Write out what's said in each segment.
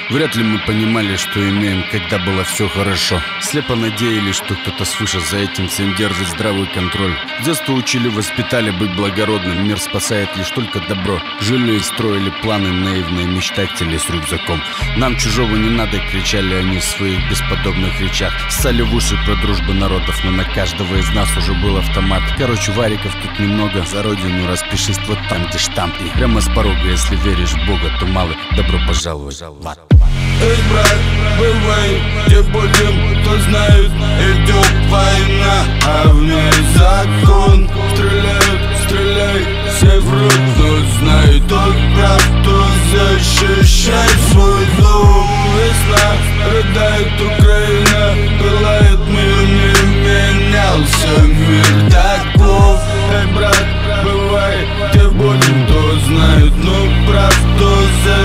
Вряд ли мы понимали, что имеем, когда было все хорошо. Слепо надеялись, что кто-то свыше за этим всем держит здравый контроль. С детства учили, воспитали быть благородным. Мир спасает лишь только добро. Жили и строили планы наивные мечтатели с рюкзаком. Нам чужого не надо, кричали они в своих бесподобных речах. Ссали в уши про дружбу народов, но на каждого из нас уже был автомат. Короче, вариков тут немного. За родину распишись вот там, где штамп. И прямо с порога, если веришь в Бога, то малый, добро пожаловать в ад. Эй, брат, бывай, где будем, кто знает, идет война, а в ней закон. Стреляют, стреляй, все врут, кто знает, тот прав, кто защищает свой дом. Весна, рыдает Украина, пылает мир, не менялся мир таков. Эй, брат, бывай, где будем, кто знает, но прав, кто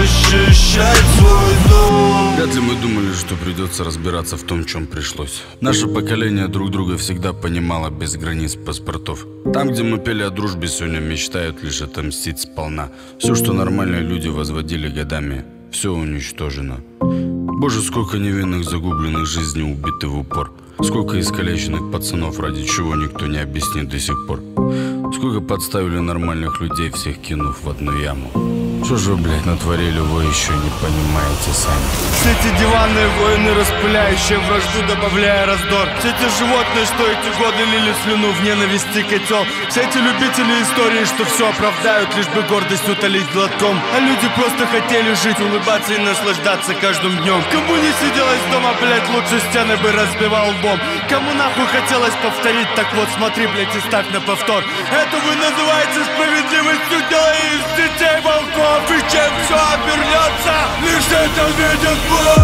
защищает свой дом. Вряд ли мы думали, что придется разбираться в том, чем пришлось. Наше поколение друг друга всегда понимало без границ паспортов. Там, где мы пели о дружбе, сегодня мечтают лишь отомстить сполна. Все, что нормальные люди возводили годами, все уничтожено. Боже, сколько невинных загубленных жизней убиты в упор. Сколько искалеченных пацанов, ради чего никто не объяснит до сих пор. Сколько подставили нормальных людей, всех кинув в одну яму. Что же вы, блядь, натворили, вы еще не понимаете сами. Все эти диванные войны, распыляющие вражду, добавляя раздор. Все эти животные, что эти годы лили слюну в ненависти котел. Все эти любители истории, что все оправдают, лишь бы гордость утолить глотком. А люди просто хотели жить, улыбаться и наслаждаться каждым днем. Кому не сиделось дома, блядь, лучше стены бы разбивал лбом. Кому нахуй хотелось повторить, так вот смотри, блядь, и ставь на повтор. Это вы называете справедливостью, делая из детей волков. И чем все обернется, лишь это видит Бог.